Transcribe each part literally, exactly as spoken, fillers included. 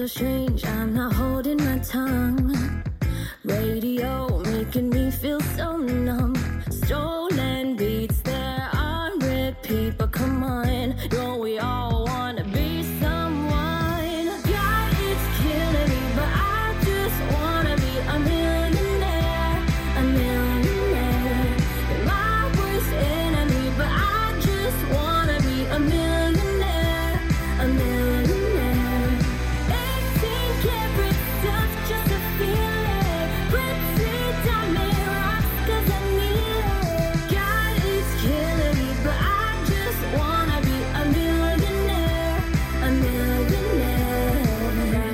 so strange, I'm not holding my tongue. Radio making me feel so numb. Stolen beats, they're on repeat. But come on, don't we all wanna be someone? God, it's killing me, but I just wanna be a millionaire. A millionaire. You're my worst enemy, but I just wanna be a millionaire. A millionaire. eighteen karat stuff just to feel it. Pretty diamond rocks 'cause I need it. God, it's killing me, but I just wanna be a millionaire. A millionaire.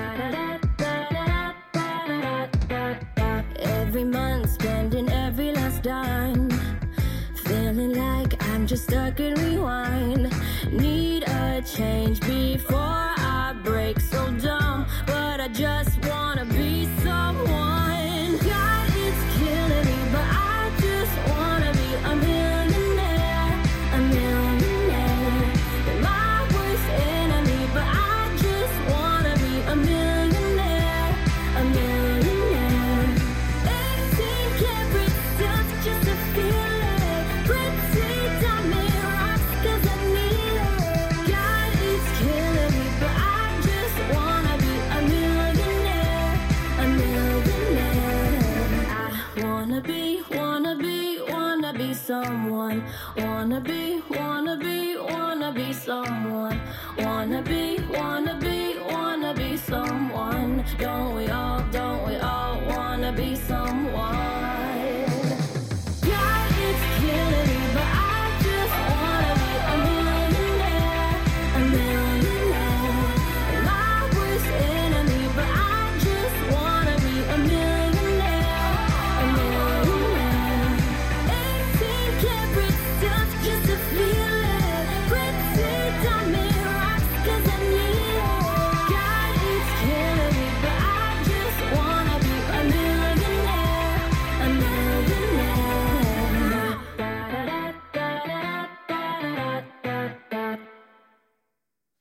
Every month, spending every last dime. Feeling like I'm just stuck in rewind. Need a change before I break. So dumb, but I just wanna be someone. God, it's killing me, but I just wanna be a millionaire. A millionaire. You're my worst enemy, but I just wanna be a millionaire. A millionaire. eighteen karat stuff just to feel it. Pretty diamond rocks 'cause I need it. God, it's killing me, but I just wanna be a millionaire. A millionaire. I wanna be, wanna be, wanna be someone. Wanna be, wanna be, wanna be someone. Wanna be, wanna be, wanna be someone. Don't we all, don't we all wanna be someone?